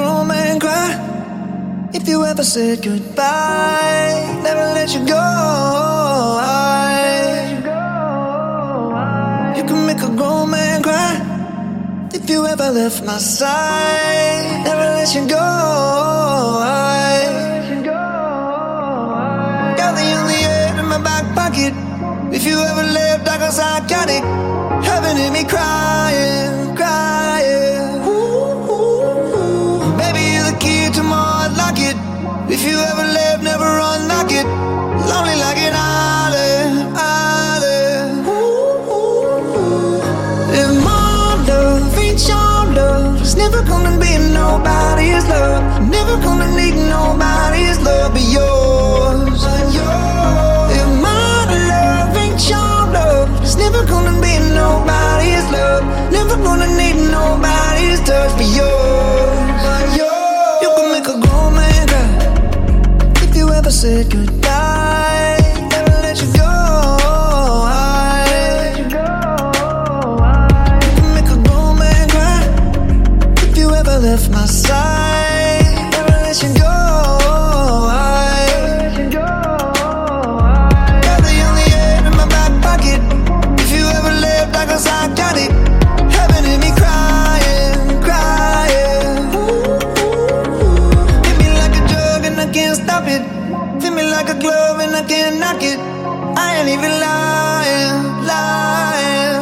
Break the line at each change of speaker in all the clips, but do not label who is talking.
grown man cry if you ever said goodbye. Never let you go. You can make a grown man cry if you ever left my side. Never let you go. Got the only air in my back pocket. If you ever left, I got psychotic. Heaven in me crying, crying. Baby, you're the key to my heart, lock it. If you ever left, never unlock it. Lonely like an island, island. If my love ain't your love, it's never gonna be nobody's love. Never gonna need nobody's love but yours. If my love ain't your love, it's never gonna be nobody's love. Never gonna need nobody's touch but yours. You can make a grown man cry if you ever said goodbye. Never let you go. You can make a grown man cry if you ever left my side. Never let you go. Got the only air in my back pocket. If you ever left, I guess I got it. Heaven in me crying, crying. Hit me like a drug and I can't stop it. Fit me like a glove and I can't knock it. I ain't even lying, lying.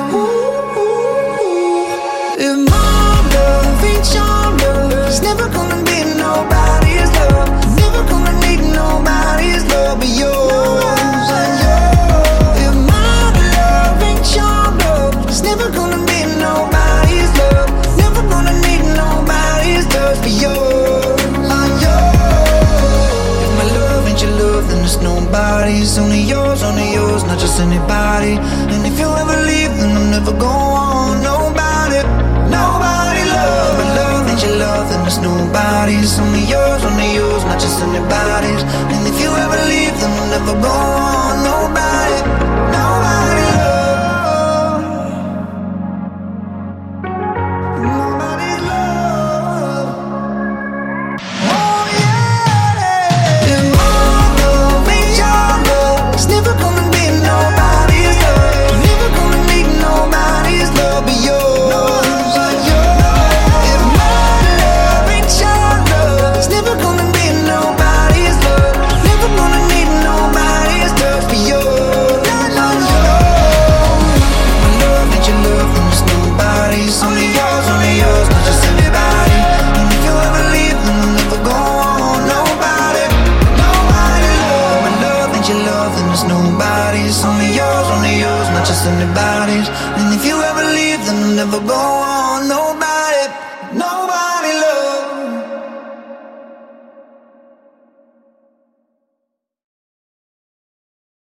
If my love ain't your love, it's never gonna be nobody's love. Never gonna need nobody's love but yours. If my love ain't your love, it's never gonna be nobody's love. Never gonna need nobody's touch but yours. If my love ain't your love, then it's nobody's. Only yours, not just anybody. And if you ever leave, then I'm never going. Nobody, nobody love. But love ain't your love, then it's nobody's. Only yours, not just anybody's. And if you ever leave, then I'm never going. Nobody, nobody love. Nobody love. Oh yeah. If my love ain't your love, it's never gonna be nobody's love. Never gonna need nobody's love but yours. If my love ain't your love, it's never gonna be nobody's love. Never gonna need nobody's touch but yours. My love ain't your love, then it's nobody's. Only yours, not just anybody. And if you ever leave, then I'll never go on. Nobody, nobody love. My love ain't your love, then it's nobody's. Only yours, not just anybody's. And if you ever leave, then I'll never go on. Nobody.